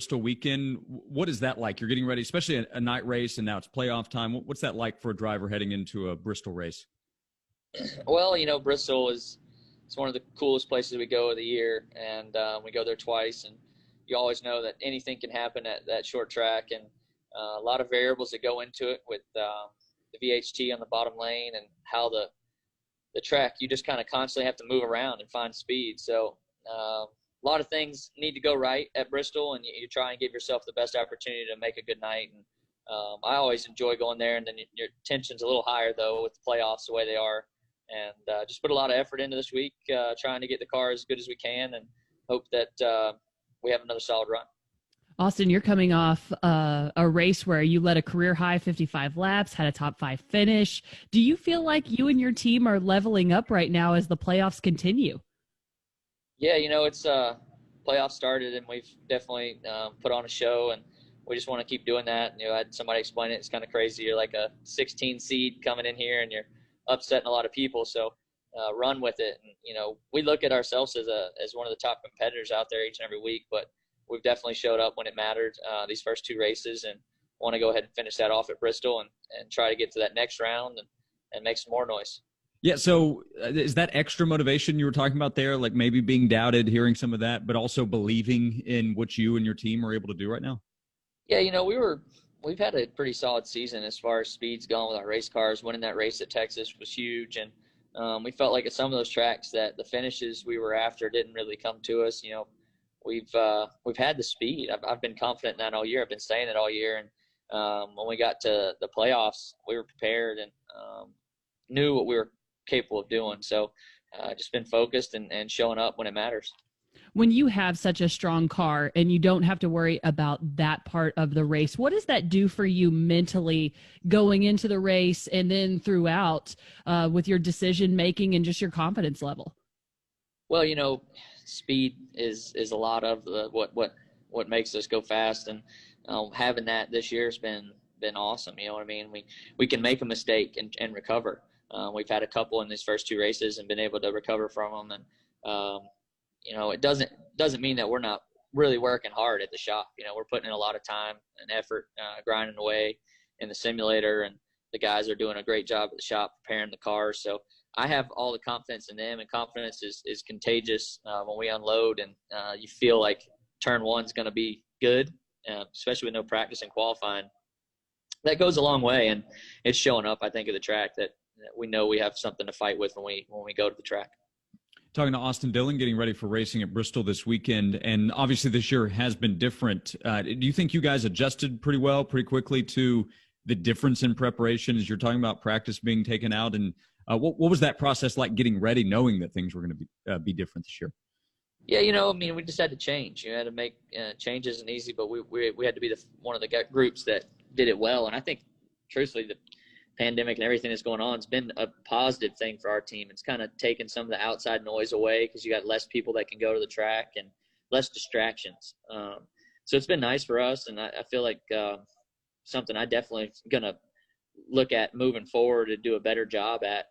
Bristol weekend. What is that like? You're getting ready, especially a night race, and now it's playoff time. What's that like for a driver heading into a Bristol race? Well, Bristol is it's one of the coolest places we go of the year, and we go there twice. And you always know that anything can happen at that short track, and a lot of variables that go into it with the VHT on the bottom lane and how the track. You just kind of constantly have to move around and find speed. So a lot of things need to go right at Bristol, and you try and give yourself the best opportunity to make a good night. And I always enjoy going there, and then your tension's a little higher though with the playoffs the way they are. And just put a lot of effort into this week, trying to get the car as good as we can, and hope that we have another solid run. Austin, you're coming off a race where you led a career high 55 laps, had a top 5 finish. Do you feel like you and your team are leveling up right now as the playoffs continue? Yeah, it's playoffs started, and we've definitely put on a show, and we just want to keep doing that. I had somebody explain it. It's kind of crazy. You're like a 16 seed coming in here, and you're upsetting a lot of people. So run with it. And, we look at ourselves as one of the top competitors out there each and every week, but we've definitely showed up when it mattered these first 2 races, and want to go ahead and finish that off at Bristol and try to get to that next round and make some more noise. Yeah, so is that extra motivation you were talking about there, like maybe being doubted, hearing some of that, but also believing in what you and your team are able to do right now? Yeah, we've had a pretty solid season as far as speed's going with our race cars. Winning that race at Texas was huge, and we felt like at some of those tracks that the finishes we were after didn't really come to us. We've had the speed. I've been confident in that all year. I've been saying it all year, and when we got to the playoffs, we were prepared and knew what we were capable of doing. So just been focused and showing up when it matters. When you have such a strong car and you don't have to worry about that part of the race, what does that do for you mentally going into the race and then throughout with your decision making and just your confidence level? Well, speed is a lot of what makes us go fast, and having that this year has been awesome. You know what I mean? We can make a mistake and recover. We've had a couple in these first 2 races and been able to recover from them. And it doesn't mean that we're not really working hard at the shop. We're putting in a lot of time and effort, grinding away in the simulator, and the guys are doing a great job at the shop preparing the cars. So I have all the confidence in them, and confidence is contagious when we unload, and you feel like turn 1's going to be good, especially with no practice and qualifying. That goes a long way, and it's showing up, I think, at the track that we know we have something to fight with when we go to the track. Talking to Austin Dillon, getting ready for racing at Bristol this weekend, and obviously this year has been different. Do you think you guys adjusted pretty well, pretty quickly to the difference in preparation as you're talking about practice being taken out? And what was that process like getting ready, knowing that things were going to be different this year? Yeah, we just had to change. You had to make changes and easy, but we had to be one of the groups that did it well. And I think, truthfully, the pandemic and everything that's going on has been a positive thing for our team. It's kind of taken some of the outside noise away because you got less people that can go to the track and less distractions. So it's been nice for us, and I feel like something I definitely going to look at moving forward to do a better job at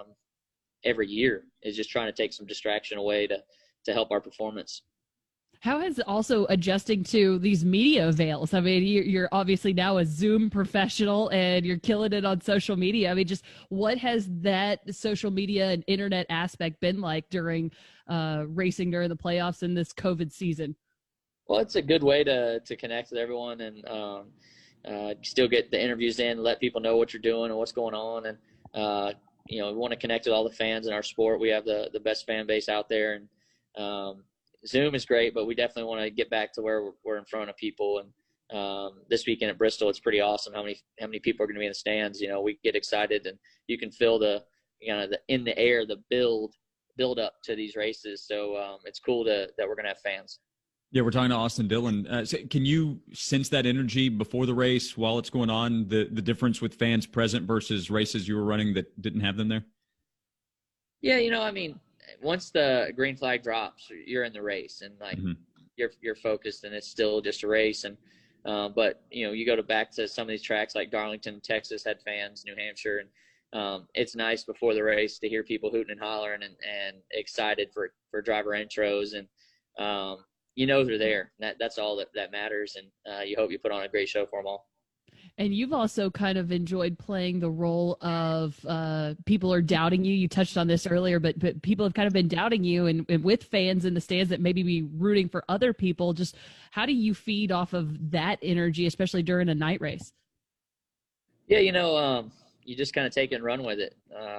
every year is just trying to take some distraction away to help our performance. How has also adjusting to these media avails? I mean, you're obviously now a Zoom professional and you're killing it on social media. I mean, just what has that social media and internet aspect been like during racing during the playoffs in this COVID season? Well, it's a good way to connect with everyone and still get the interviews in, let people know what you're doing and what's going on. And, we want to connect with all the fans in our sport. We have the best fan base out there, and Zoom is great, but we definitely want to get back to where we're in front of people. And this weekend at Bristol, it's pretty awesome how many people are going to be in the stands. We get excited, and you can feel the in the air, the build up to these races. So it's cool that we're going to have fans. Yeah, we're talking to Austin Dillon. So can you sense that energy before the race while it's going on, the difference with fans present versus races you were running that didn't have them there? Yeah, once the green flag drops, you're in the race, and you're focused, and it's still just a race. And but you go back to some of these tracks like Darlington, Texas had fans, New Hampshire, and it's nice before the race to hear people hooting and hollering and excited for driver intros. And you know they're there. That's all that matters, and you hope you put on a great show for them all. And you've also kind of enjoyed playing the role of people are doubting you. You touched on this earlier, but people have kind of been doubting you, and with fans in the stands that maybe be rooting for other people. Just how do you feed off of that energy, especially during a night race? Yeah, you just kind of take it and run with it.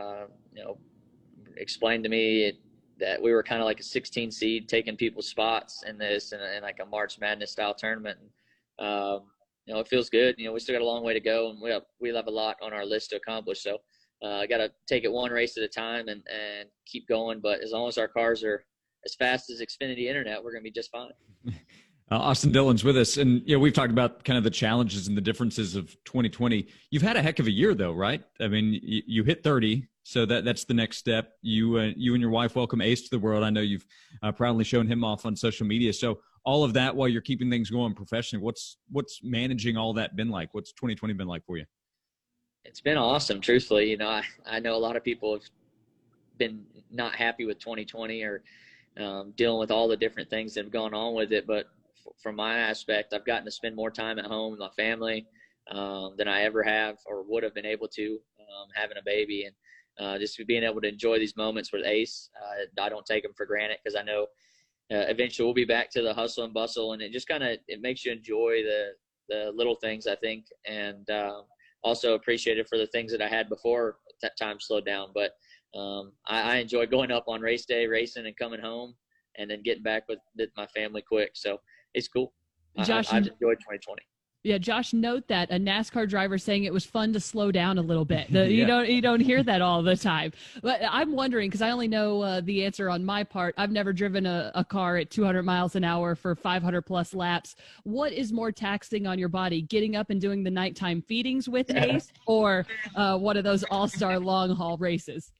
Explain to me that we were kind of like a 16 seed taking people's spots in this and like a March Madness style tournament. It feels good. We still got a long way to go, and we have a lot on our list to accomplish. So I got to take it one race at a time and keep going. But as long as our cars are as fast as Xfinity Internet, we're going to be just fine. Austin Dillon's with us, and we've talked about kind of the challenges and the differences of 2020. You've had a heck of a year, though, right? I mean, you hit 30, so that's the next step. You and your wife welcome Ace to the world. I know you've proudly shown him off on social media. So all of that while you're keeping things going professionally, what's managing all that been like? What's 2020 been like for you? It's been awesome, truthfully. I know a lot of people have been not happy with 2020 or dealing with all the different things that have gone on with it, but from my aspect, I've gotten to spend more time at home with my family than I ever have or would have been able to having a baby, and just being able to enjoy these moments with Ace. I don't take them for granted because I know eventually we'll be back to the hustle and bustle, and it just it makes you enjoy the little things, I think, and also appreciate it for the things that I had before that time slowed down. But I enjoy going up on race day, racing, and coming home, and then getting back with my family quick. So it's cool. Josh, I've enjoyed 2020. Yeah, Josh, note that a NASCAR driver saying it was fun to slow down a little bit. You don't hear that all the time. But I'm wondering, because I only know the answer on my part. I've never driven a car at 200 miles an hour for 500 plus laps. What is more taxing on your body, getting up and doing the nighttime feedings with Ace, or one of those all-star long haul races?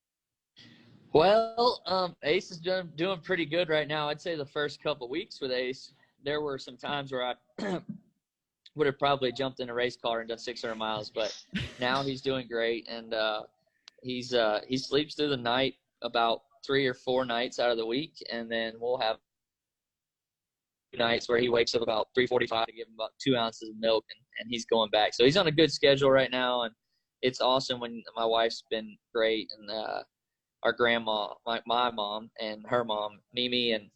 Well, Ace is doing pretty good right now. I'd say the first couple weeks with Ace, there were some times where I would have probably jumped in a race car and done 600 miles, but now he's doing great, and he sleeps through the night about 3 or 4 nights out of the week, and then we'll have nights where he wakes up about 3:45 to give him about 2 ounces of milk, and he's going back. So he's on a good schedule right now, and it's awesome when my wife's been great, and our grandma, my mom and her mom, Mimi and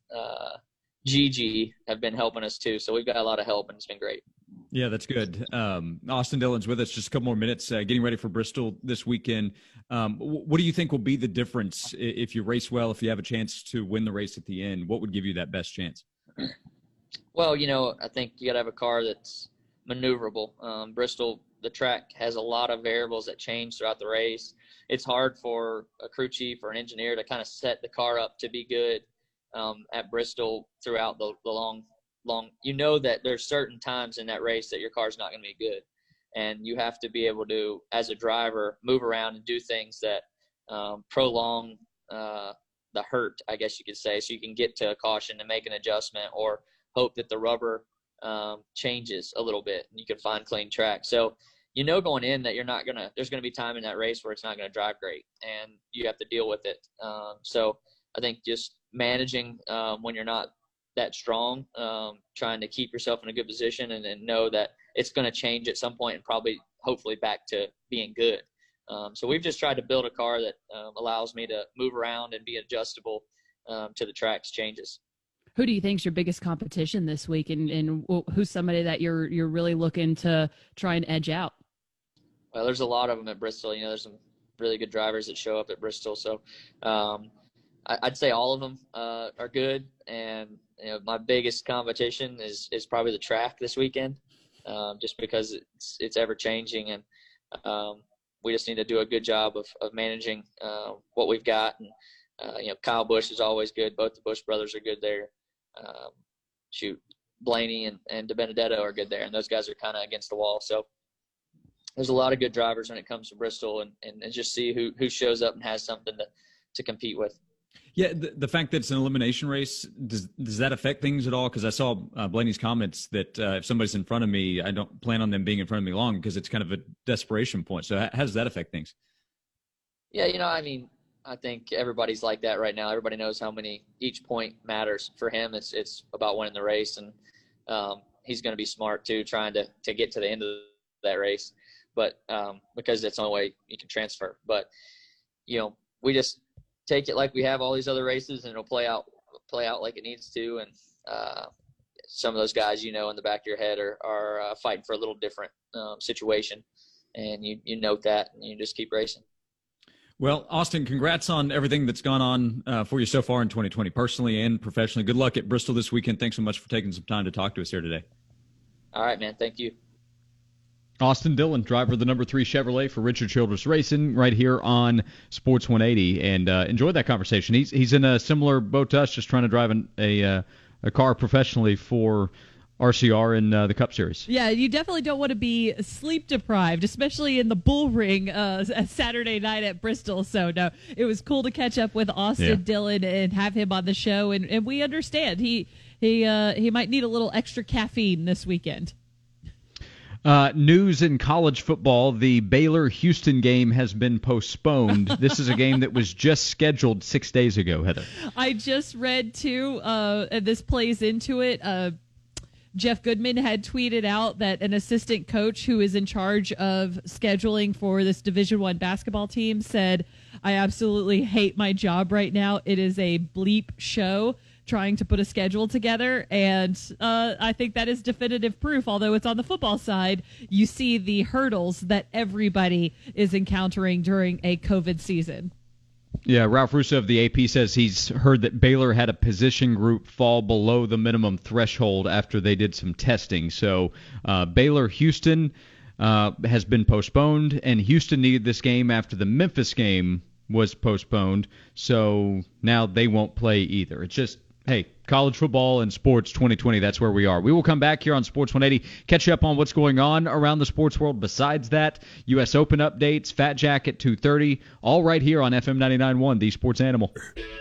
Gigi, have been helping us too. So we've got a lot of help, and it's been great. Yeah, that's good. Austin Dillon's with us. Just a couple more minutes, getting ready for Bristol this weekend. What do you think will be the difference if you race well, if you have a chance to win the race at the end? What would give you that best chance? Well, I think you got to have a car that's maneuverable. Bristol, the track has a lot of variables that change throughout the race. It's hard for a crew chief or an engineer to kind of set the car up to be good at Bristol throughout the long. That there's certain times in that race that your car's not going to be good, and you have to be able to, as a driver, move around and do things that prolong the hurt, I guess you could say, so you can get to a caution and make an adjustment, or hope that the rubber changes a little bit and you can find clean track. So going in that there's going to be time in that race where it's not going to drive great, and you have to deal with it. So I think just managing when you're not that strong, trying to keep yourself in a good position and know that it's going to change at some point and probably hopefully back to being good. So we've just tried to build a car that allows me to move around and be adjustable to the track's changes. Who do you think is your biggest competition this week, and who's somebody that you're really looking to try and edge out? Well, there's a lot of them at Bristol. There's some really good drivers that show up at Bristol. So I'd say all of them are good, and my biggest competition is probably the track this weekend, just because it's ever changing, and we just need to do a good job of managing what we've got. And Kyle Busch is always good. Both the Busch brothers are good there. Blaney and DiBenedetto are good there, and those guys are kind of against the wall. So there's a lot of good drivers when it comes to Bristol, and just see who shows up and has something to compete with. Yeah, the fact that it's an elimination race, does that affect things at all? Because I saw Blaney's comments that if somebody's in front of me, I don't plan on them being in front of me long, because it's kind of a desperation point. So how does that affect things? Yeah, I mean, I think everybody's like that right now. Everybody knows how many each point matters for him. It's about winning the race, and he's going to be smart too, trying to get to the end of that race. But because that's the only way you can transfer. But we just take it like we have all these other races, and it'll play out like it needs to. And some of those guys, in the back of your head are fighting for a little different situation, and you note that, and you just keep racing. Well, Austin, congrats on everything that's gone on for you so far in 2020, personally and professionally. Good luck at Bristol this weekend. Thanks so much for taking some time to talk to us here today. All right, man. Thank you. Austin Dillon, driver of the number 3 Chevrolet for Richard Childress Racing, right here on Sports 180, and enjoyed that conversation. He's in a similar boat to us, just trying to drive a car professionally for RCR in the Cup Series. Yeah, you definitely don't want to be sleep deprived, especially in the bull ring Saturday night at Bristol. So, no, it was cool to catch up with Austin Dillon and have him on the show, and we understand he might need a little extra caffeine this weekend. News in college football, the Baylor-Houston game has been postponed. This is a game that was just scheduled 6 days ago, Heather. I just read, too, and this plays into it, Jeff Goodman had tweeted out that an assistant coach who is in charge of scheduling for this Division I basketball team said, "I absolutely hate my job right now. It is a bleep show trying to put a schedule together." And I think that is definitive proof. Although it's on the football side, you see the hurdles that everybody is encountering during a COVID season. Yeah, Ralph Russo of the AP says he's heard that Baylor had a position group fall below the minimum threshold after they did some testing. So Baylor-Houston has been postponed, and Houston needed this game after the Memphis game was postponed. So now they won't play either. It's just, hey, college football and sports 2020, that's where we are. We will come back here on Sports 180, catch you up on what's going on around the sports world. Besides that, U.S. Open updates, Fat Jack at 2:30, all right here on FM 99.1, the Sports Animal.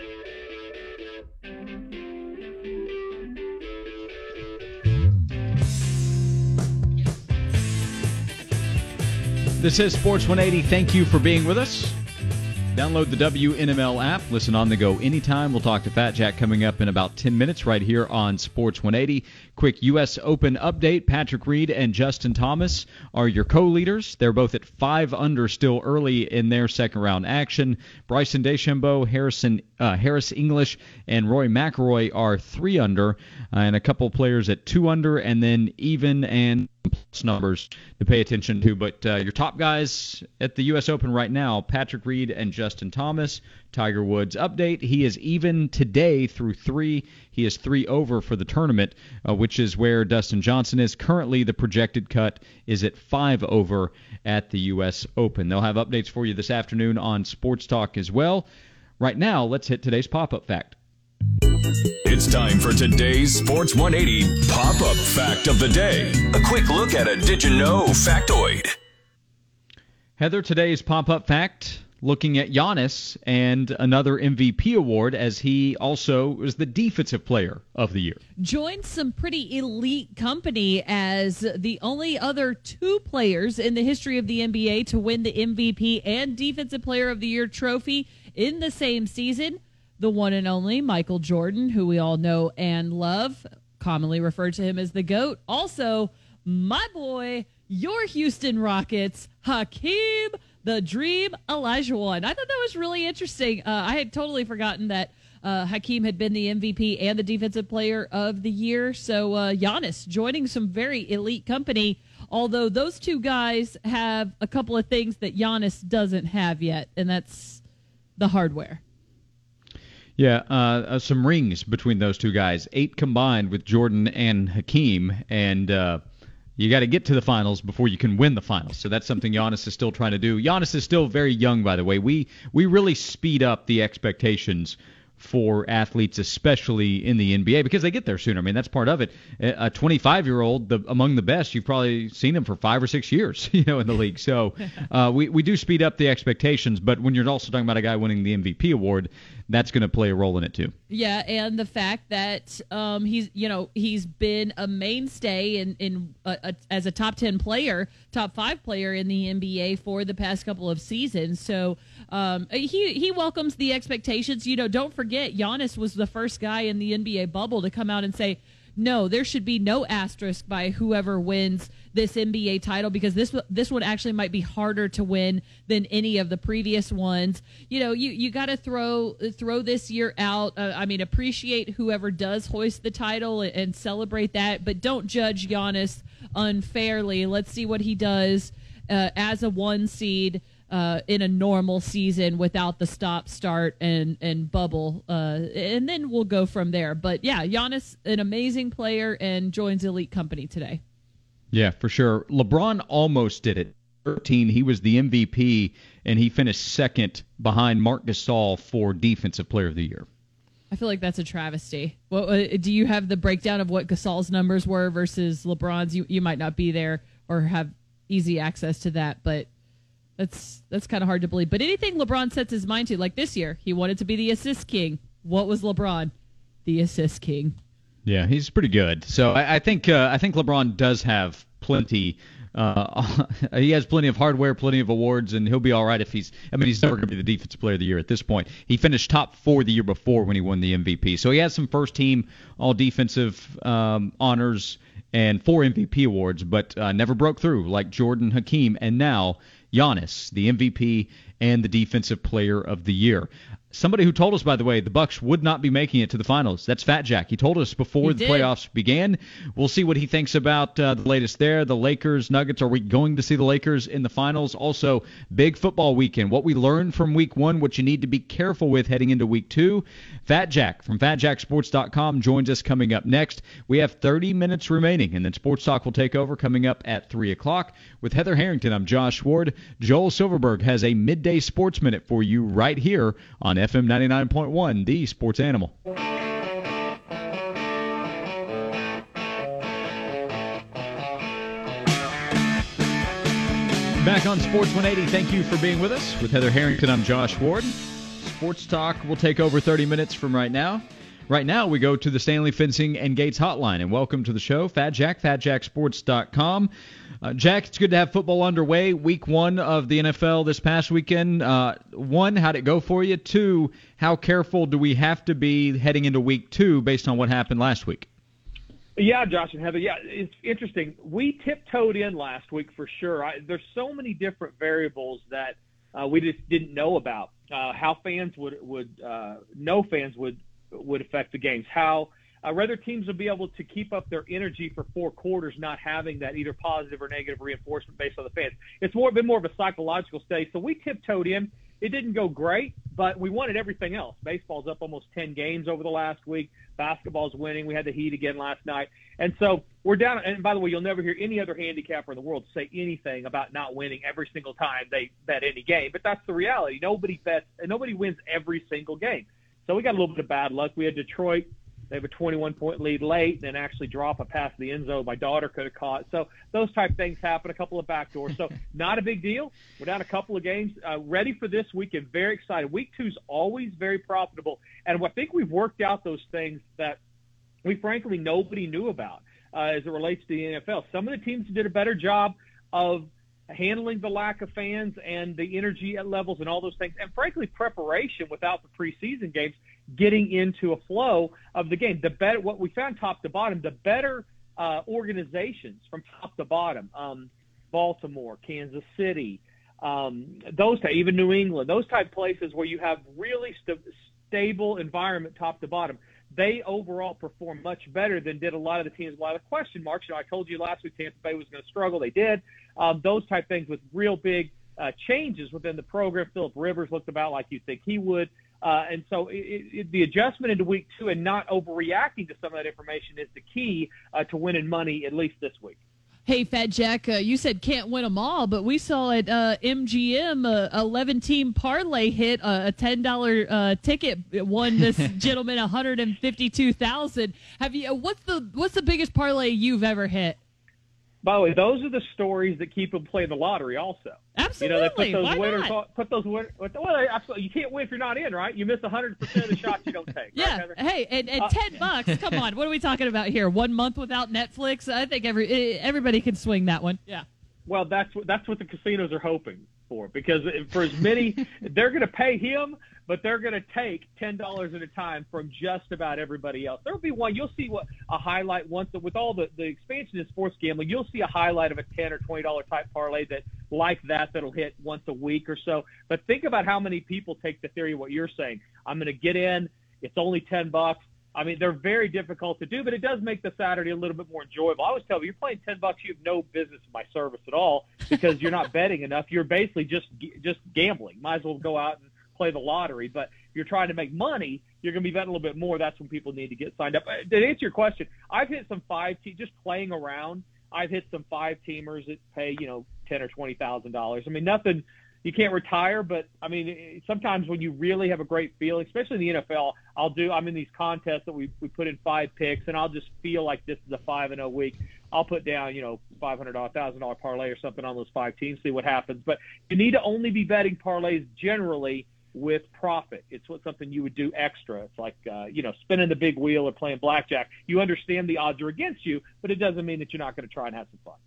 This is Sports 180. Thank you for being with us. Download the WNML app. Listen on the go anytime. We'll talk to Fat Jack coming up in about 10 minutes right here on Sports 180. Quick U.S. Open update. Patrick Reed and Justin Thomas are your co-leaders. They're both at 5 under still early in their second-round action. Bryson DeChambeau, Harris English, and Roy McIlroy are 3 under, and a couple players at 2 under, and then even and plus numbers to pay attention to. But your top guys at the U.S. Open right now, Patrick Reed and Justin Thomas. Tiger Woods update. He is even today through 3. He is 3 over for the tournament, which is where Dustin Johnson is. Currently, the projected cut is at 5 over at the U.S. Open. They'll have updates for you this afternoon on Sports Talk as well. Right now, let's hit today's pop-up fact. It's time for today's Sports 180 Pop-Up Fact of the Day. A quick look at a Did You Know factoid. Heather, today's pop-up fact, looking at Giannis and another MVP award, as he also was the Defensive Player of the Year. Joined some pretty elite company as the only other 2 players in the history of the NBA to win the MVP and Defensive Player of the Year trophy in the same season. The one and only Michael Jordan, who we all know and love, commonly referred to him as the GOAT. Also, my boy, your Houston Rockets, Hakeem the Dream Olajuwon. I thought that was really interesting. I had totally forgotten that Hakeem had been the MVP and the Defensive Player of the Year. So Giannis joining some very elite company, although those 2 guys have a couple of things that Giannis doesn't have yet, and that's the hardware. Yeah, some rings between those 2 guys, 8 combined with Jordan and Hakeem, and you got to get to the finals before you can win the finals. So that's something Giannis is still trying to do. Giannis is still very young, by the way. We really speed up the expectations for athletes, especially in the NBA, because they get there sooner. I mean, that's part of it. A 25-year-old, among the best, you've probably seen him for 5 or 6 years, in the league. So we do speed up the expectations, but when you're also talking about a guy winning the MVP award, that's going to play a role in it too. Yeah, and the fact that he's been a mainstay in as a top 10 player, top 5 player in the NBA for the past couple of seasons. So he welcomes the expectations. Don't forget, Giannis was the first guy in the NBA bubble to come out and say, no, there should be no asterisk by whoever wins this NBA title, because this one actually might be harder to win than any of the previous ones. You got to throw this year out. Appreciate whoever does hoist the title and celebrate that, but don't judge Giannis unfairly. Let's see what he does as a 1 seed in a normal season without the start and bubble, and then we'll go from there. But yeah, Giannis, an amazing player, and joins elite company today. Yeah, for sure. LeBron almost did it. 13, he was the MVP, and he finished second behind Marc Gasol for Defensive Player of the Year. I feel like that's a travesty. Do you have the breakdown of what Gasol's numbers were versus LeBron's? You might not be there or have easy access to that, but that's kind of hard to believe. But anything LeBron sets his mind to, like this year, he wanted to be the assist king. What was LeBron? The assist king. Yeah, he's pretty good. So I think LeBron does have plenty. He has plenty of hardware, plenty of awards, and he'll be all right if he's never going to be the Defensive Player of the Year at this point. He finished top 4 the year before when he won the MVP. So he has some first-team all-defensive honors and 4 MVP awards, but never broke through like Jordan, Hakeem, and now Giannis, the MVP and the Defensive Player of the Year. Somebody who told us, by the way, the Bucks would not be making it to the finals. That's Fat Jack. He told us before the playoffs began. We'll see what he thinks about the latest there. The Lakers, Nuggets. Are we going to see the Lakers in the finals? Also, big football weekend. What we learned from week 1, what you need to be careful with heading into week 2. Fat Jack from FatJackSports.com joins us coming up next. We have 30 minutes remaining, and then Sports Talk will take over coming up at 3 o'clock. With Heather Harrington, I'm Josh Ward. Joel Silverberg has a midday sports minute for you right here on FM 99.1, the Sports Animal. Back on Sports 180, thank you for being with us. With Heather Harrington, I'm Josh Ward. Sports Talk will take over 30 minutes from right now. Right now, we go to the Stanley Fencing and Gates hotline, and welcome to the show, Fat Jack, FatJackSports.com. Jack, it's good to have football underway. Week 1 of the NFL this past weekend. 1, how'd it go for you? 2, how careful do we have to be heading into week 2 based on what happened last week? Yeah, Josh and Heather, it's interesting. We tiptoed in last week for sure. There's so many different variables that we just didn't know about. How fans no fans would affect the games. How whether teams will be able to keep up their energy for 4 quarters, not having that either positive or negative reinforcement based on the fans. It's been more of a psychological study. So we tiptoed in. It didn't go great, but we wanted everything else. Baseball's up almost 10 games over the last week. Basketball's winning. We had the Heat again last night. And so we're down. And by the way, you'll never hear any other handicapper in the world say anything about not winning every single time they bet any game. But that's the reality. Nobody bets, and nobody wins every single game. So we got a little bit of bad luck. We had Detroit. They have a 21-point lead late and then actually drop a pass to the end zone my daughter could have caught. So those type things happen, a couple of backdoors. So not a big deal. We're down a couple of games. Ready for this weekend. Very excited. Week 2 is always very profitable. And I think we've worked out those things that frankly nobody knew about as it relates to the NFL. Some of the teams did a better job of handling the lack of fans and the energy levels and all those things, and frankly preparation without the preseason games, getting into a flow of the game. The better, what we found top to bottom, the better organizations from top to bottom, Baltimore, Kansas City, even New England, those type places where you have really stable environment top to bottom, they overall perform much better than did a lot of the teams. A lot of question marks. I told you last week Tampa Bay was going to struggle. They did. Those type things with real big changes within the program. Phillip Rivers looked about like you'd think he would. And so the adjustment into week 2 and not overreacting to some of that information is the key to winning money, at least this week. Hey, Fat Jack, you said can't win them all, but we saw at MGM 11-team parlay hit a $10 ticket won this gentleman $152,000. Have you? What's the biggest parlay you've ever hit? By the way, those are the stories that keep them playing the lottery also. Absolutely. They put those Why winners not? put those winners. Well, absolutely. You can't win if you're not in, right? You miss 100% of the shots you don't take. Yeah. Right, Heather? Hey, and $10. Come on. What are we talking about here? 1 month without Netflix? I think everybody can swing that one. Yeah. Well, that's what the casinos are hoping for, because for as many, they're going to pay him, but they're going to take $10 at a time from just about everybody else. There'll be one. You'll see a highlight once with all the expansion in sports gambling. You'll see a highlight of a $10 or $20 type parlay that'll hit once a week or so. But think about how many people take the theory of what you're saying. I'm going to get in. It's only $10. I mean, they're very difficult to do, but it does make the Saturday a little bit more enjoyable. I always tell you, you're playing $10, you have no business in my service at all, because you're not betting enough. You're basically just gambling. Might as well go out and play the lottery. But if you're trying to make money, you're going to be betting a little bit more. That's when people need to get signed up. To answer your question, I've hit some just playing around. I've hit some 5-teamers that pay, $10,000 or $20,000. I mean, nothing. You can't retire, but I mean, sometimes when you really have a great feeling, especially in the NFL, I'm in these contests that we put in 5 picks, and I'll just feel like this is a 5-0 week. I'll put down, $500, $1,000 parlay or something on those 5 teams, see what happens. But you need to only be betting parlays generally with profit. It's something you would do extra. It's like, spinning the big wheel or playing blackjack. You understand the odds are against you, but it doesn't mean that you're not going to try and have some fun.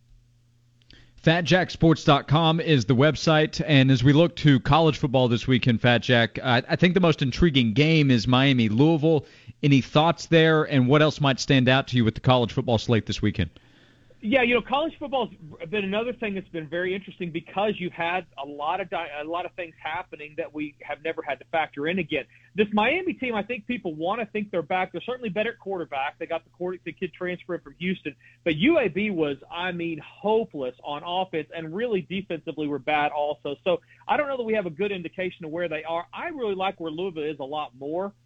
FatJackSports.com is the website, and as we look to college football this weekend, Fat Jack, I think the most intriguing game is Miami-Louisville. Any thoughts there, and what else might stand out to you with the college football slate this weekend? Yeah, college football has been another thing that's been very interesting, because you've had a lot of things happening that we have never had to factor in again. This Miami team, I think people want to think they're back. They're certainly better at quarterback. They got the kid transferring from Houston. But UAB was, hopeless on offense, and really defensively were bad also. So I don't know that we have a good indication of where they are. I really like where Louisville is a lot more.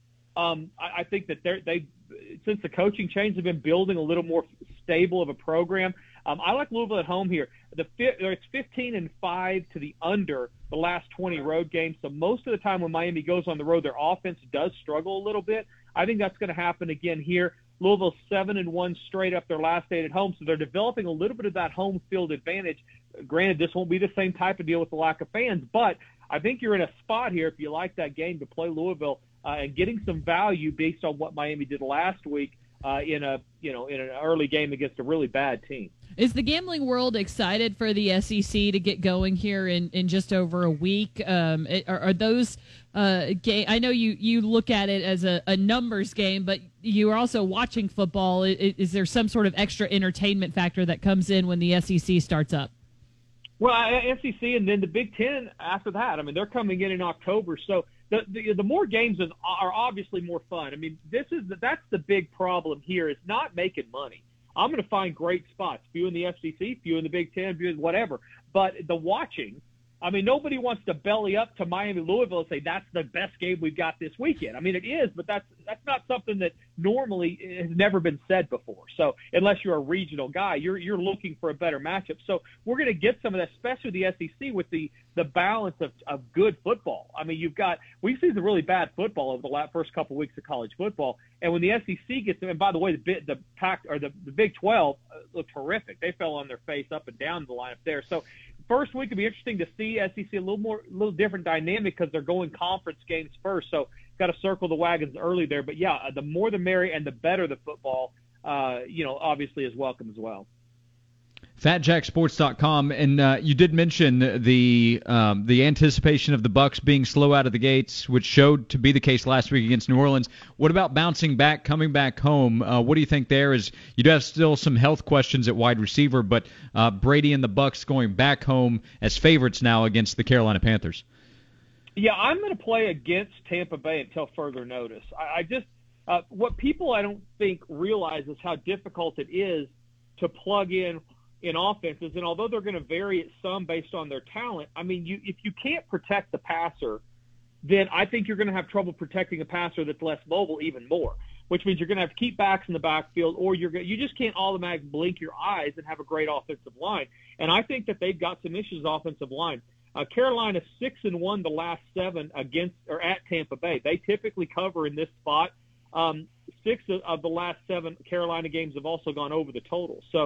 I think that they since the coaching change, have been building a little more stable of a program. I like Louisville at home here. It's 15-5 to the under the last 20 road games. So most of the time when Miami goes on the road, their offense does struggle a little bit. I think that's going to happen again here. Louisville's 7-1 straight up their last 8 at home, so they're developing a little bit of that home field advantage. Granted, this won't be the same type of deal with the lack of fans, but I think you're in a spot here, if you like that game, to play Louisville and getting some value based on what Miami did last week in an early game against a really bad team. Is the gambling world excited for the SEC to get going here in just over a week? Are those I know you look at it as a numbers game, but you are also watching football. Is there some sort of extra entertainment factor that comes in when the SEC starts up? Well, SEC and then the Big Ten after that. I mean, they're coming in October, so the more games are obviously more fun. I mean, that's the big problem here, is not making money. I'm going to find great spots, few in the SEC, few in the Big Ten, few in whatever. But the watching, I mean, nobody wants to belly up to Miami, Louisville and say that's the best game we've got this weekend. I mean, it is, but that's not something that normally has never been said before. So unless you're a regional guy, you're looking for a better matchup. So we're going to get some of that, especially the SEC, with the balance of good football. I mean, we've seen some really bad football over the first couple of weeks of college football, and when the SEC gets them, and by the way, the Big 12 looked horrific. They fell on their face up and down the lineup there. So first week will be interesting to see SEC a little different dynamic, because they're going conference games first. So got to circle the wagons early there. But yeah, the more the merry, and the better the football, obviously is welcome as well. FatJackSports.com, and you did mention the anticipation of the Bucs being slow out of the gates, which showed to be the case last week against New Orleans. What about bouncing back, coming back home? What do you think there? Is you do have still some health questions at wide receiver, but Brady and the Bucs going back home as favorites now against the Carolina Panthers. Yeah, I'm going to play against Tampa Bay until further notice. I just what people I don't think realize is how difficult it is to plug in offenses, and although they're going to vary it some based on their talent, I mean, if you can't protect the passer, then I think you're going to have trouble protecting a passer that's less mobile even more, which means you're going to have to keep backs in the backfield, or you just can't automatically blink your eyes and have a great offensive line. And I think that they've got some issues offensive line. Carolina 6-1 the last 7 at Tampa Bay. They typically cover in this spot. 6 of the last 7 Carolina games have also gone over the total. So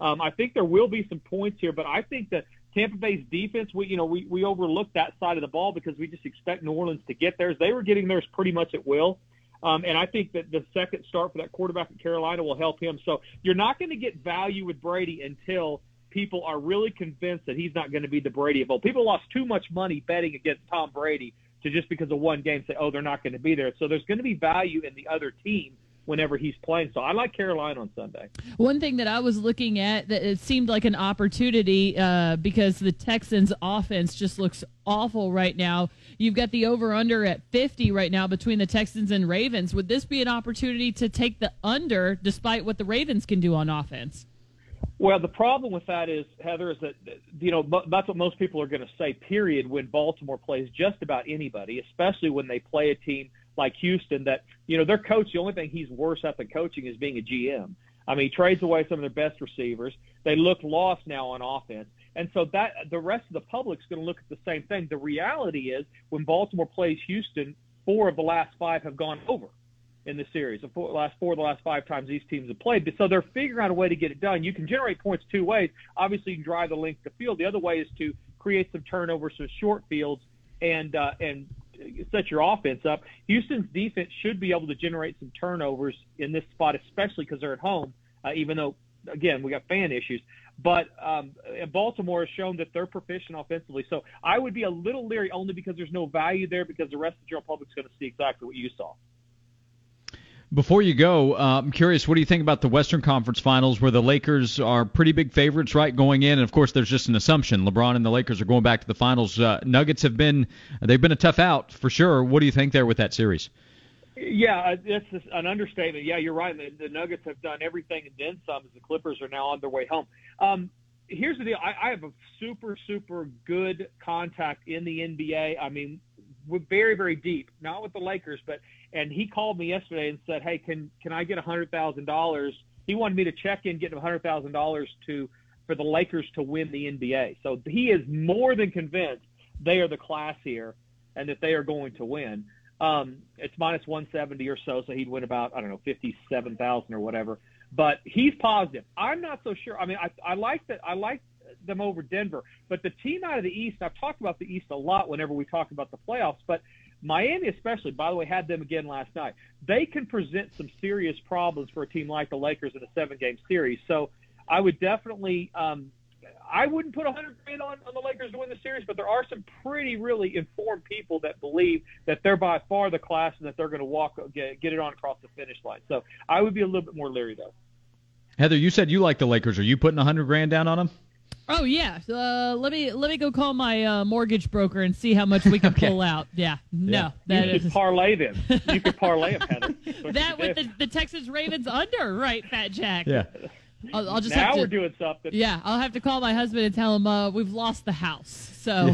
I think there will be some points here, but I think that Tampa Bay's defense, we overlooked that side of the ball because we just expect New Orleans to get theirs. They were getting theirs pretty much at will. And I think that the second start for that quarterback in Carolina will help him. So you're not going to get value with Brady until people are really convinced that he's not going to be the Brady of old. People lost too much money betting against Tom Brady to just because of one game say, oh, they're not going to be there. So there's going to be value in the other team whenever he's playing. So I like Carolina on Sunday. One thing that I was looking at that it seemed like an opportunity because the Texans offense just looks awful right now. You've got the over-under at 50 right now between the Texans and Ravens. Would this be an opportunity to take the under despite what the Ravens can do on offense? Well, the problem with that is, Heather, is that, that's what most people are going to say, period, when Baltimore plays just about anybody, especially when they play a team like Houston that, their coach, the only thing he's worse at than coaching is being a GM. I mean, he trades away some of their best receivers. They look lost now on offense. And so that the rest of the public's going to look at the same thing. The reality is when Baltimore plays Houston, 4 of the last 5 have gone over in the series. The last 5 times these teams have played. So they're figuring out a way to get it done. You can generate points 2 ways. Obviously, you can drive the length of the field. The other way is to create some turnovers, some short fields, and set your offense up. Houston's defense should be able to generate some turnovers in this spot, especially because they're at home, even though, again, we got fan issues. But Baltimore has shown that they're proficient offensively. So I would be a little leery only because there's no value there because the rest of the general public's going to see exactly what you saw. Before you go, I'm curious, what do you think about the Western Conference Finals where the Lakers are pretty big favorites, right, going in? And, of course, there's just an assumption. LeBron and the Lakers are going back to the finals. Nuggets they've been a tough out for sure. What do you think there with that series? Yeah, it's an understatement. Yeah, you're right. The Nuggets have done everything and then some as the Clippers are now on their way home. Here's the deal. I have a super, super good contact in the NBA. I mean, we're very, very deep, not with the Lakers, and he called me yesterday and said, hey, can I get $100,000? He wanted me to check in, get him $100,000 for the Lakers to win the NBA. So he is more than convinced they are the class here and that they are going to win. It's minus 170 or so he'd win about, 57,000 or whatever. But he's positive. I'm not so sure. I mean, I like that. I like them over Denver. But the team out of the East, I've talked about the East a lot whenever we talk about the playoffs, but Miami especially, by the way, had them again last night. They can present some serious problems for a team like the Lakers in a 7-game series. So I would definitely I wouldn't put $100,000 on the Lakers to win the series, but there are some pretty really informed people that believe that they're by far the class and that they're going to get it on across the finish line. So I would be a little bit more leery, though. Heather, you said you like the Lakers. Are you putting $100,000 down on them? Oh yeah, let me go call my mortgage broker and see how much we can pull out. Yeah, no, that you could parlay them. You could parlay them, Heather. That with the Texas Ravens under, right, Fat Jack? Yeah. I'll just now have to, we're doing something. Yeah, I'll have to call my husband and tell him we've lost the house. So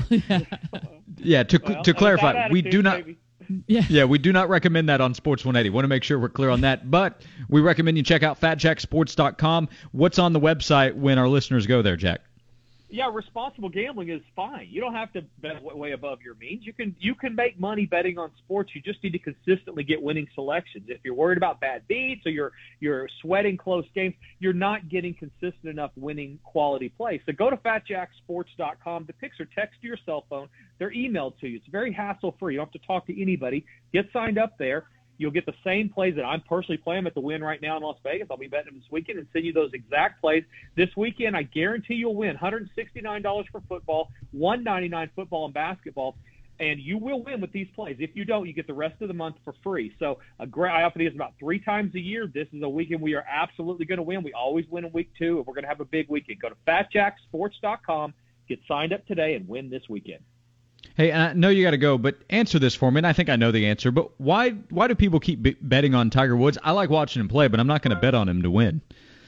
yeah. To clarify, we do not. Maybe. Yeah, we do not recommend that on Sports 180. Want to make sure we're clear on that. But we recommend you check out FatJackSports.com. What's on the website when our listeners go there, Jack? Yeah, responsible gambling is fine. You don't have to bet way above your means. You can make money betting on sports. You just need to consistently get winning selections. If you're worried about bad beats or you're sweating close games, you're not getting consistent enough winning quality play. So go to FatJackSports.com. The picks are text to your cell phone. They're emailed to you. It's very hassle-free. You don't have to talk to anybody. Get signed up there. You'll get the same plays that I'm personally playing at the Win right now in Las Vegas. I'll be betting them this weekend and send you those exact plays. This weekend, I guarantee you'll win $169 for football, $199 football and basketball, and you will win with these plays. If you don't, you get the rest of the month for free. So I offer these about 3 times a year. This is a weekend we are absolutely going to win. We always win in week 2, and we're going to have a big weekend. Go to FatJackSports.com, get signed up today, and win this weekend. Hey, I know you got to go, but answer this for me, and I think I know the answer, but why do people keep betting on Tiger Woods? I like watching him play, but I'm not going to bet on him to win.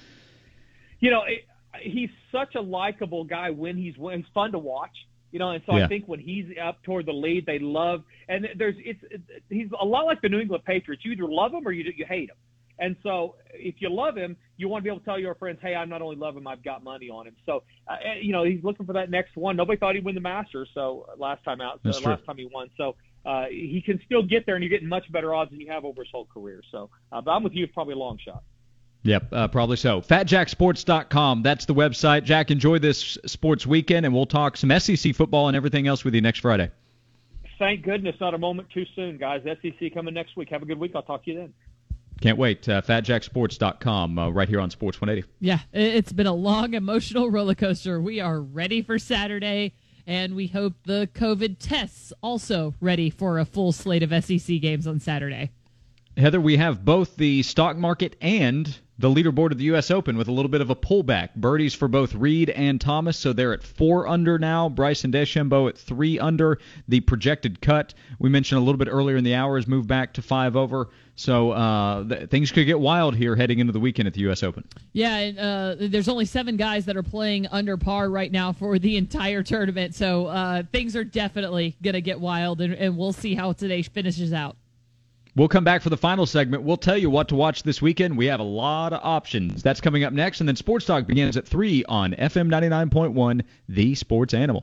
He's such a likable guy when he's fun to watch, and so I think when he's up toward the lead, they love – and he's a lot like the New England Patriots. You either love him or you hate him. And so if you love him, you want to be able to tell your friends, hey, I not only love him, I've got money on him. So, he's looking for that next one. Nobody thought he'd win the Masters last time he won. So he can still get there, and you're getting much better odds than you have over his whole career. So, but I'm with you. It's probably a long shot. Yep, probably so. FatJackSports.com, that's the website. Jack, enjoy this sports weekend, and we'll talk some SEC football and everything else with you next Friday. Thank goodness, not a moment too soon, guys. SEC coming next week. Have a good week. I'll talk to you then. Can't wait. FatJackSports.com, right here on Sports 180. Yeah, it's been a long, emotional roller coaster. We are ready for Saturday, and we hope the COVID tests also ready for a full slate of SEC games on Saturday. Heather, we have both the stock market and the leaderboard of the U.S. Open with a little bit of a pullback. Birdies for both Reed and Thomas, so they're at 4 under now. Bryson DeChambeau at 3 under. The projected cut, we mentioned a little bit earlier in the hour, has moved back to 5 over. So things could get wild here heading into the weekend at the U.S. Open. Yeah, and there's only 7 guys that are playing under par right now for the entire tournament. So things are definitely going to get wild, and we'll see how today finishes out. We'll come back for the final segment. We'll tell you what to watch this weekend. We have a lot of options. That's coming up next. And then Sports Talk begins at 3 on FM 99.1, The Sports Animal.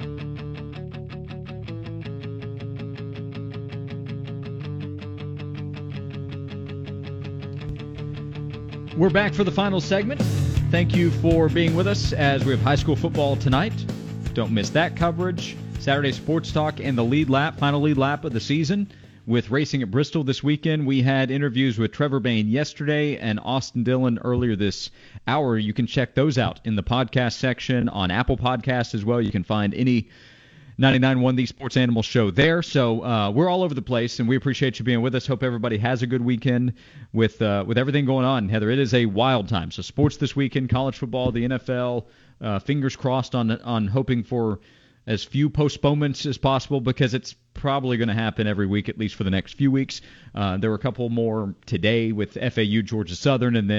We're back for the final segment. Thank you for being with us as we have high school football tonight. Don't miss that coverage. Saturday Sports Talk and the lead lap, final lead lap of the season. With racing at Bristol this weekend, we had interviews with Trevor Bayne yesterday and Austin Dillon earlier this hour. You can check those out in the podcast section on Apple Podcasts as well. You can find any 99.1 The Sports Animal show there. So we're all over the place, and we appreciate you being with us. Hope everybody has a good weekend with everything going on. Heather, it is a wild time. So sports this weekend, college football, the NFL, fingers crossed on hoping for as few postponements as possible, because it's probably going to happen every week, at least for the next few weeks. There were a couple more today with FAU, Georgia Southern, and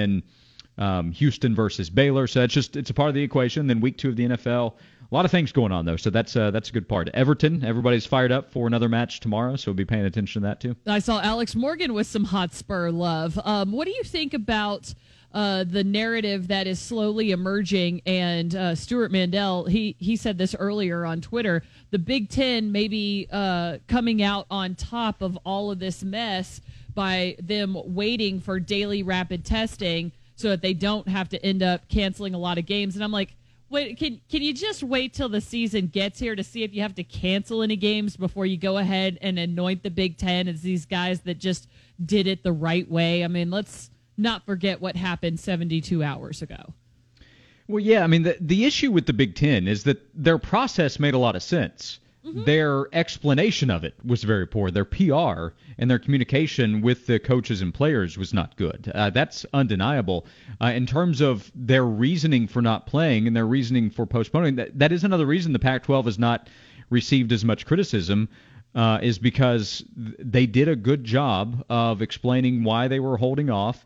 then Houston versus Baylor. So it's a part of the equation. Then week 2 of the NFL. A lot of things going on, though, so that's a good part. Everton, everybody's fired up for another match tomorrow, so we'll be paying attention to that, too. I saw Alex Morgan with some Hotspur love. What do you think about the narrative that is slowly emerging? And Stuart Mandel, he said this earlier on Twitter, the Big Ten may be coming out on top of all of this mess by them waiting for daily rapid testing so that they don't have to end up canceling a lot of games. And I'm like, wait, can you just wait till the season gets here to see if you have to cancel any games before you go ahead and anoint the Big Ten as these guys that just did it the right way? I mean, let's not forget what happened 72 hours ago. Well, yeah, I mean, the issue with the Big Ten is that their process made a lot of sense. Mm-hmm. Their explanation of it was very poor. Their PR and their communication with the coaches and players was not good. That's undeniable. In terms of their reasoning for not playing and their reasoning for postponing, that is another reason the Pac-12 has not received as much criticism, is because they did a good job of explaining why they were holding off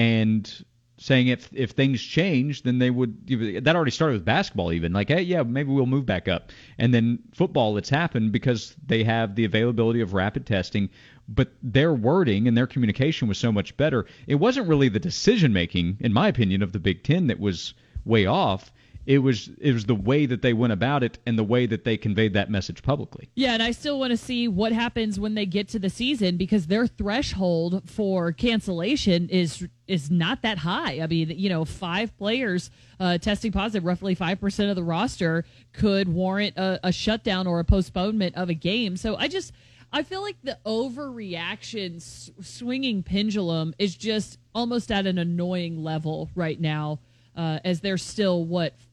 and saying if things change, then they would. That already started with basketball, even like, hey, yeah, maybe we'll move back up. And then football, it's happened because they have the availability of rapid testing. But their wording and their communication was so much better. It wasn't really the decision making, in my opinion, of the Big Ten that was way off. It was the way that they went about it and the way that they conveyed that message publicly. Yeah, and I still want to see what happens when they get to the season, because their threshold for cancellation is not that high. I mean, 5 players testing positive, roughly 5% of the roster, could warrant a shutdown or a postponement of a game. So I feel like the overreaction swinging pendulum is just almost at an annoying level right now, as they're still,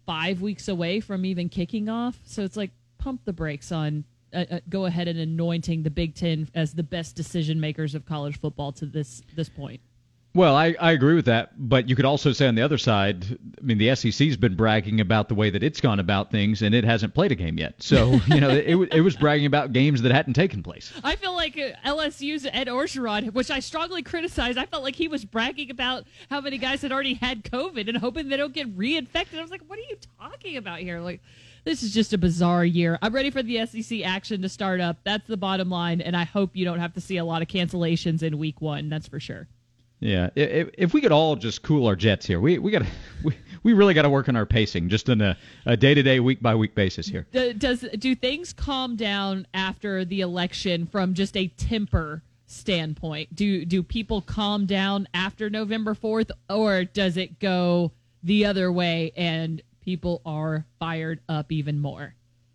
5 weeks away from even kicking off. So it's like, pump the brakes on go ahead and anointing the Big Ten as the best decision makers of college football to this point. Well, I agree with that, but you could also say on the other side, I mean, the SEC's been bragging about the way that it's gone about things, and it hasn't played a game yet. So, it was bragging about games that hadn't taken place. I feel like LSU's Ed Orgeron, which I strongly criticize, I felt like he was bragging about how many guys had already had COVID and hoping they don't get reinfected. I was like, what are you talking about here? Like, this is just a bizarre year. I'm ready for the SEC action to start up. That's the bottom line, and I hope you don't have to see a lot of cancellations in week 1. That's for sure. Yeah, if we could all just cool our jets here, we really got to work on our pacing, just on a day-to-day, week-by-week basis here. Do things calm down after the election from just a temper standpoint? Do people calm down after November 4th, or does it go the other way and people are fired up even more?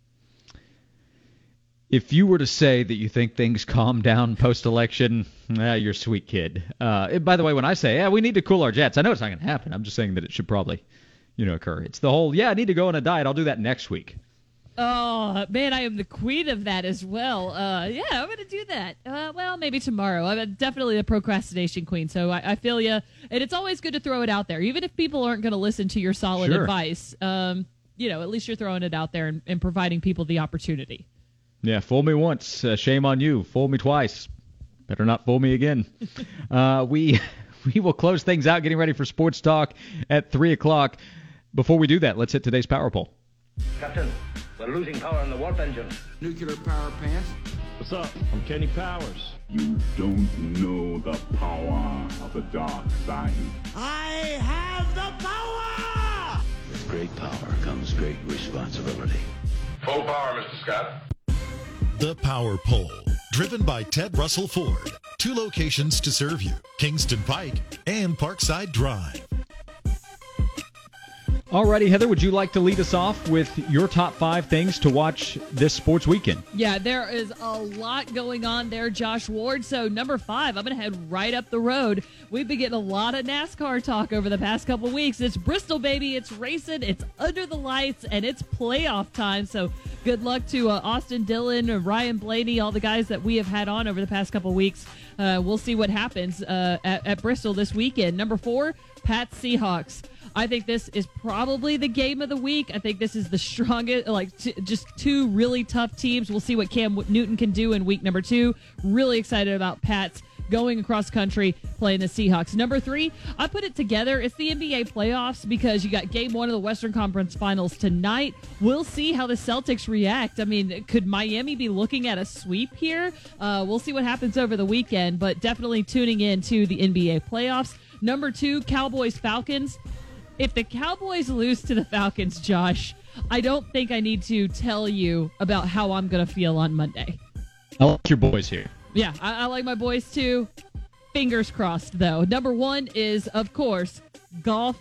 If you were to say that you think things calm down post-election, you're a sweet kid. By the way, when I say, we need to cool our jets, I know it's not going to happen. I'm just saying that it should probably, occur. It's the whole, I need to go on a diet. I'll do that next week. Oh, man, I am the queen of that as well. I'm going to do that. Well, maybe tomorrow. I'm definitely the procrastination queen, so I feel you. And it's always good to throw it out there, even if people aren't going to listen to your solid advice. At least you're throwing it out there and providing people the opportunity. Yeah, fool me once, shame on you. Fool me twice, better not fool me again. We will close things out, getting ready for Sports Talk at 3 o'clock. Before we do that, let's hit today's power poll. Captain, we're losing power in the warp engine. Nuclear power plant. What's up? I'm Kenny Powers. You don't know the power of the dark side. I have the power! With great power comes great responsibility. Full power, Mr. Scott. The Power Poll, driven by Ted Russell Ford. 2 locations to serve you, Kingston Pike and Parkside Drive. Alrighty, Heather, would you like to lead us off with your top 5 things to watch this sports weekend? Yeah, there is a lot going on there, Josh Ward. So number 5, I'm going to head right up the road. We've been getting a lot of NASCAR talk over the past couple weeks. It's Bristol, baby. It's racing. It's under the lights, and it's playoff time. So good luck to Austin Dillon, Ryan Blaney, all the guys that we have had on over the past couple weeks. We'll see what happens at Bristol this weekend. Number 4, Pats Seahawks. I think this is probably the game of the week. I think this is the strongest, just 2 really tough teams. We'll see what Cam Newton can do in week number 2. Really excited about Pats going across country playing the Seahawks. Number 3, I put it together. It's the NBA playoffs because you got game 1 of the Western Conference Finals tonight. We'll see how the Celtics react. I mean, could Miami be looking at a sweep here? We'll see what happens over the weekend, but definitely tuning in to the NBA playoffs. Number 2, Cowboys-Falcons. If the Cowboys lose to the Falcons, Josh, I don't think I need to tell you about how I'm going to feel on Monday. I like your boys here. Yeah, I like my boys too. Fingers crossed, though. Number 1 is, of course, golf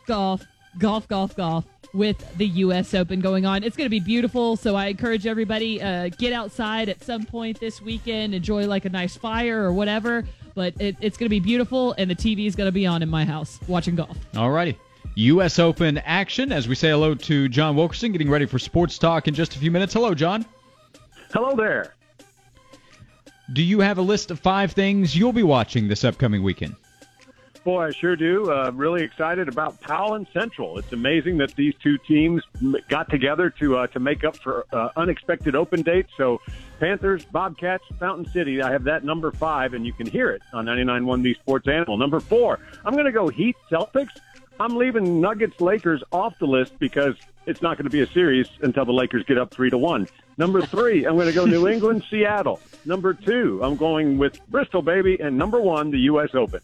with the U.S. Open going on. It's going to be beautiful, so I encourage everybody, get outside at some point this weekend, enjoy like a nice fire or whatever, but it's going to be beautiful, and the TV is going to be on in my house watching golf. All righty. U.S. Open action as we say hello to John Wilkerson, getting ready for Sports Talk in just a few minutes. Hello, John. Hello there. Do you have a list of 5 things you'll be watching this upcoming weekend? Boy, I sure do. Really excited about Powell and Central. It's amazing that these 2 teams got together to make up for unexpected open dates. So Panthers, Bobcats, Fountain City, I have that number 5, and you can hear it on 99.1 The Sports Animal. Number 4, I'm going to go Heat Celtics. I'm leaving Nuggets Lakers off the list because it's not going to be a series until the Lakers get up 3-1. Number 3, I'm going to go New England, Seattle. Number 2, I'm going with Bristol, baby. And number 1, the U.S. Open.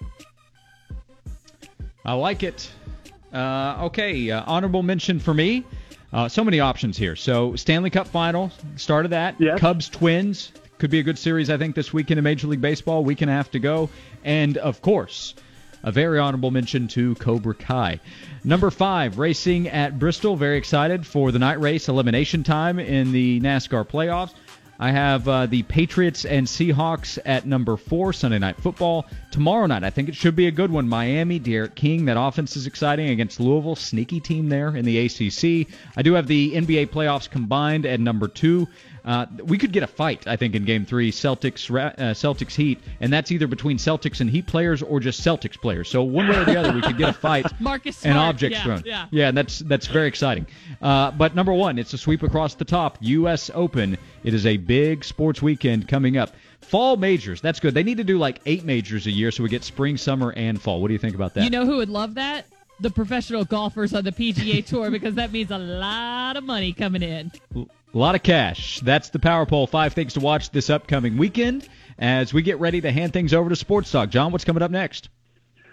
I like it. Honorable mention for me. So many options here. So Stanley Cup Final, start of that. Yes. Cubs Twins. Could be a good series, I think, this weekend in Major League Baseball. Week and a half to go. And, of course, a very honorable mention to Cobra Kai. Number 5, racing at Bristol. Very excited for the night race elimination time in the NASCAR playoffs. I have the Patriots and Seahawks at number 4, Sunday Night Football. Tomorrow night, I think it should be a good one. Miami, Derek King, that offense is exciting against Louisville. Sneaky team there in the ACC. I do have the NBA playoffs combined at number 2. We could get a fight, I think, in Game 3, Celtics Heat, and that's either between Celtics and Heat players or just Celtics players. So one way or the other, we could get a fight. Marcus Smart, and objects thrown. Yeah, and that's very exciting. But number 1, it's a sweep across the top. U.S. Open. It is a big sports weekend coming up. Fall majors, that's good. They need to do like 8 majors a year so we get spring, summer, and fall. What do you think about that? You know who would love that? The professional golfers on the PGA Tour, because that means a lot of money coming in. A lot of cash. That's the Power Poll. 5 things to watch this upcoming weekend as we get ready to hand things over to Sports Talk. John, what's coming up next?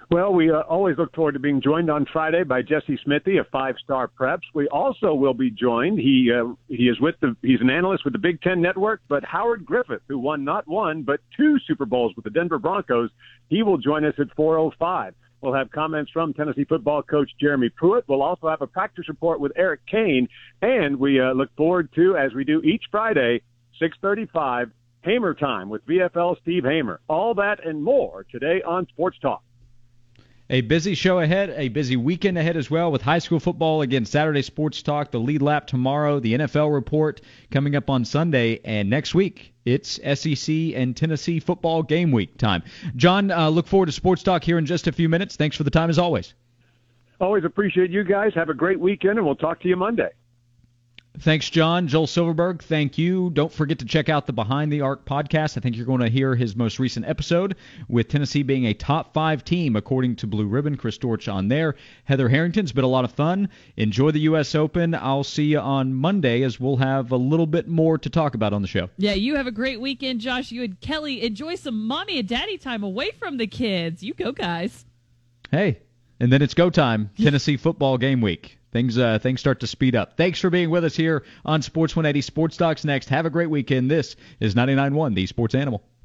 Well, we always look forward to being joined on Friday by Jesse Smithy of 5 Star Preps. We also will be joined. He's an analyst with the Big Ten Network, but Howard Griffith, who won not one but 2 Super Bowls with the Denver Broncos, he will join us at 4:05. We'll have comments from Tennessee football coach Jeremy Pruitt. We'll also have a practice report with Eric Kane, and we look forward to, as we do each Friday, 6:35, Hamer Time with VFL Steve Hamer. All that and more today on Sports Talk. A busy show ahead, a busy weekend ahead as well with high school football. Again, Saturday Sports Talk, the lead lap tomorrow, the NFL report coming up on Sunday, and next week it's SEC and Tennessee football game week time. John, look forward to Sports Talk here in just a few minutes. Thanks for the time as always. Always appreciate you guys. Have a great weekend, and we'll talk to you Monday. Thanks, John. Joel Silverberg, thank you. Don't forget to check out the Behind the Arc podcast. I think you're going to hear his most recent episode with Tennessee being a top 5 team, according to Blue Ribbon. Chris Dortch on there. Heather Harrington's been a lot of fun. Enjoy the U.S. Open. I'll see you on Monday as we'll have a little bit more to talk about on the show. Yeah, you have a great weekend, Josh. You and Kelly enjoy some mommy and daddy time away from the kids. You go, guys. Hey, and then it's go time. Tennessee football game week. Things start to speed up. Thanks for being with us here on Sports 180. Sports Talk's next. Have a great weekend. This is 99.1, the Sports Animal.